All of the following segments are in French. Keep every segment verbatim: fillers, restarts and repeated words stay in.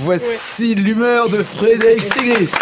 voici ouais. l'humeur de Frédéric Sigrist.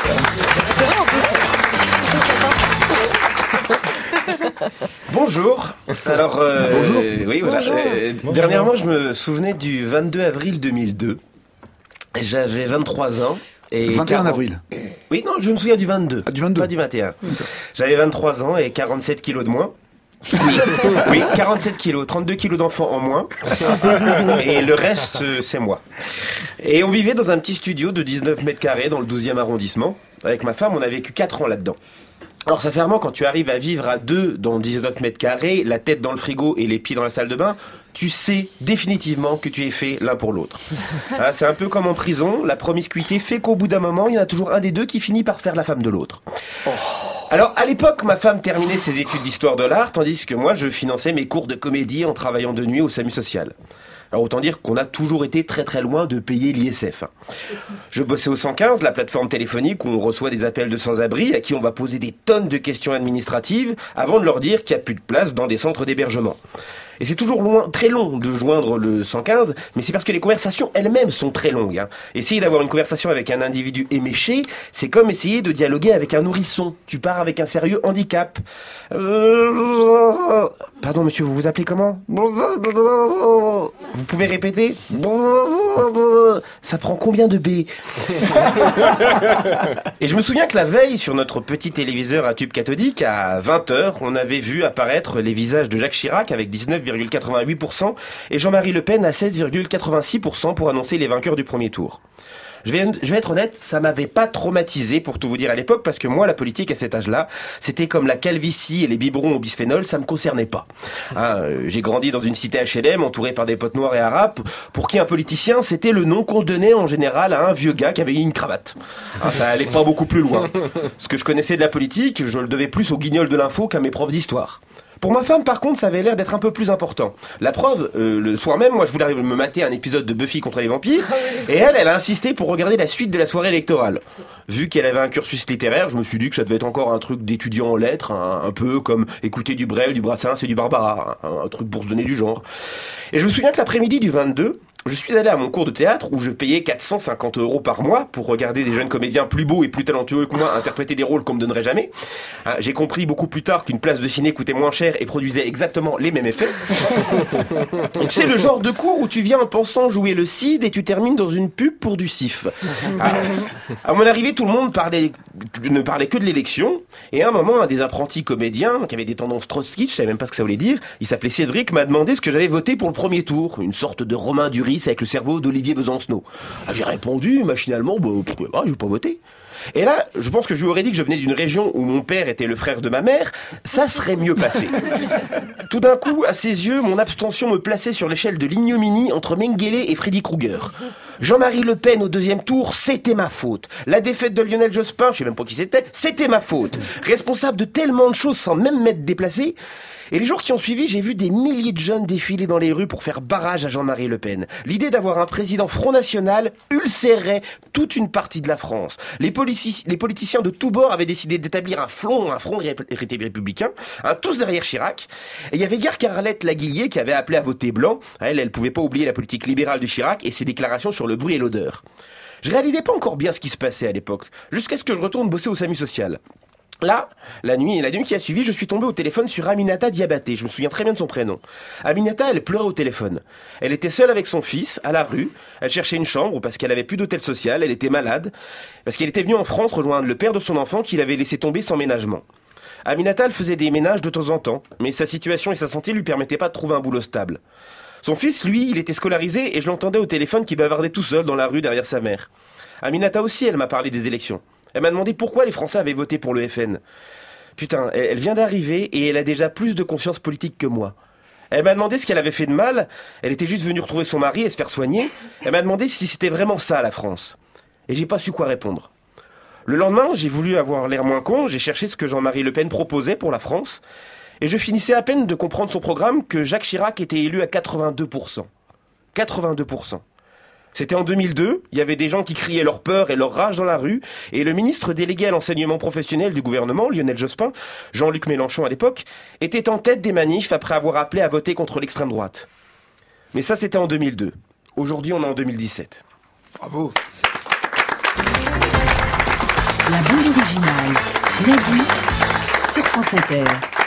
Bonjour. Alors, euh, Bonjour. Oui, voilà. Bonjour. Euh, Bonjour. Dernièrement, je me souvenais du vingt-deux avril deux mille deux. J'avais vingt-trois ans. Et vingt et un quarante avril. Oui, non, je me souviens du vingt-deux. Ah, du vingt-deux. Pas du vingt et un. J'avais vingt-trois ans et quarante-sept kilos de moins. Oui, oui, quarante-sept kilos, trente-deux kilos d'enfants en moins. Et le reste, c'est moi. Et on vivait dans un petit studio de dix-neuf mètres carrés dans le douzième arrondissement. Avec ma femme, on a vécu quatre ans là-dedans. Alors sincèrement, quand tu arrives à vivre à deux dans dix-neuf mètres carrés, la tête dans le frigo et les pieds dans la salle de bain, tu sais définitivement que tu es fait l'un pour l'autre. Hein, c'est un peu comme en prison, la promiscuité fait qu'au bout d'un moment, il y en a toujours un des deux qui finit par faire la femme de l'autre. Oh. Alors à l'époque, ma femme terminait ses études d'histoire de l'art, tandis que moi, je finançais mes cours de comédie en travaillant de nuit au SAMU social. Alors autant dire qu'on a toujours été très très loin de payer l'I S F. Je bossais au cent quinze, la plateforme téléphonique où on reçoit des appels de sans-abri à qui on va poser des tonnes de questions administratives avant de leur dire qu'il n'y a plus de place dans des centres d'hébergement. Et c'est toujours loin, très long de joindre le cent quinze, mais c'est parce que les conversations elles-mêmes sont très longues. Hein. Essayer d'avoir une conversation avec un individu éméché, c'est comme essayer de dialoguer avec un nourrisson. Tu pars avec un sérieux handicap. Euh... Pardon monsieur, vous vous appelez comment? Vous pouvez répéter? Ça prend combien de B? Et je me souviens que la veille, sur notre petit téléviseur à tube cathodique, à vingt heures, on avait vu apparaître les visages de Jacques Chirac avec dix-neuf virgule quatre-vingt-huit pour cent et Jean-Marie Le Pen à seize virgule quatre-vingt-six pour cent pour annoncer les vainqueurs du premier tour. Je vais, je vais être honnête, ça m'avait pas traumatisé pour tout vous dire à l'époque, parce que moi, la politique à cet âge-là, c'était comme la calvitie et les biberons au bisphénol, ça me concernait pas. Hein, euh, j'ai grandi dans une cité H L M entourée par des potes noirs et arabes, pour qui un politicien, c'était le nom qu'on donnait en général à un vieux gars qui avait une cravate. Hein, ça allait pas beaucoup plus loin. Ce que je connaissais de la politique, je le devais plus aux guignols de l'info qu'à mes profs d'histoire. Pour ma femme, par contre, ça avait l'air d'être un peu plus important. La preuve, euh, le soir même, moi, je voulais me mater un épisode de Buffy contre les vampires, et elle, elle a insisté pour regarder la suite de la soirée électorale. Vu qu'elle avait un cursus littéraire, je me suis dit que ça devait être encore un truc d'étudiant en lettres, un, un peu comme écouter du Brel, du Brassens et du Barbara, un, un truc pour se donner du genre. Et je me souviens que l'après-midi du vingt-deux, je suis allé à mon cours de théâtre où je payais quatre cent cinquante euros par mois pour regarder des jeunes comédiens plus beaux et plus talentueux que moi interpréter des rôles qu'on me donnerait jamais. Hein, j'ai compris beaucoup plus tard qu'une place de ciné coûtait moins cher et produisait exactement les mêmes effets. Et tu sais, le genre de cours où tu viens en pensant jouer le cid et tu termines dans une pub pour du C I F. Ah, à mon arrivée, tout le monde parlait, ne parlait que de l'élection. Et à un moment, un des apprentis comédiens qui avait des tendances trotskistes, je savais même pas ce que ça voulait dire, il s'appelait Cédric, m'a demandé ce que j'avais voté pour le premier tour. Une sorte de Romain Duris avec le cerveau d'Olivier Besancenot. Ah, j'ai répondu machinalement, bah, bah, je vais pas voter. Et là, je pense que je lui aurais dit que je venais d'une région où mon père était le frère de ma mère, ça serait mieux passé. Tout d'un coup, à ses yeux, mon abstention me plaçait sur l'échelle de l'ignominie entre Mengele et Freddy Krueger. Jean-Marie Le Pen au deuxième tour, c'était ma faute. La défaite de Lionel Jospin, je sais même pas qui c'était, c'était ma faute. Responsable de tellement de choses sans même m'être déplacé. Et les jours qui ont suivi, j'ai vu des milliers de jeunes défiler dans les rues pour faire barrage à Jean-Marie Le Pen. L'idée d'avoir un président Front National ulcérait toute une partie de la France. Les, polici- les politiciens de tous bords avaient décidé d'établir un front, un front ré- ré- républicain, hein, tous derrière Chirac. Et il y avait Gare Carlette Laguillier qui avait appelé à voter blanc. Elle, elle pouvait pas oublier la politique libérale de Chirac et ses déclarations sur le bruit et l'odeur. Je réalisais pas encore bien ce qui se passait à l'époque, jusqu'à ce que je retourne bosser au SAMU social. Là, la nuit, la nuit qui a suivi, je suis tombé au téléphone sur Aminata Diabaté. Je me souviens très bien de son prénom. Aminata, elle pleurait au téléphone. Elle était seule avec son fils, à la rue. Elle cherchait une chambre parce qu'elle avait plus d'hôtel social. Elle était malade. Parce qu'elle était venue en France rejoindre le père de son enfant qu'il avait laissé tomber sans ménagement. Aminata, elle faisait des ménages de temps en temps. Mais sa situation et sa santé lui permettaient pas de trouver un boulot stable. Son fils, lui, il était scolarisé et je l'entendais au téléphone qui bavardait tout seul dans la rue derrière sa mère. Aminata aussi, elle m'a parlé des élections. Elle m'a demandé pourquoi les Français avaient voté pour le F N. Putain, elle, elle vient d'arriver et elle a déjà plus de conscience politique que moi. Elle m'a demandé ce qu'elle avait fait de mal. Elle était juste venue retrouver son mari et se faire soigner. Elle m'a demandé si c'était vraiment ça, la France. Et j'ai pas su quoi répondre. Le lendemain, j'ai voulu avoir l'air moins con. J'ai cherché ce que Jean-Marie Le Pen proposait pour la France. Et je finissais à peine de comprendre son programme que Jacques Chirac était élu à quatre-vingt-deux pour cent. quatre-vingt-deux pour cent. C'était en deux mille deux, il y avait des gens qui criaient leur peur et leur rage dans la rue, et le ministre délégué à l'enseignement professionnel du gouvernement, Lionel Jospin, Jean-Luc Mélenchon à l'époque, était en tête des manifs après avoir appelé à voter contre l'extrême droite. Mais ça, c'était en deux mille deux. Aujourd'hui, on est en deux mille dix-sept. Bravo. La bande originale, Lady, sur France Inter.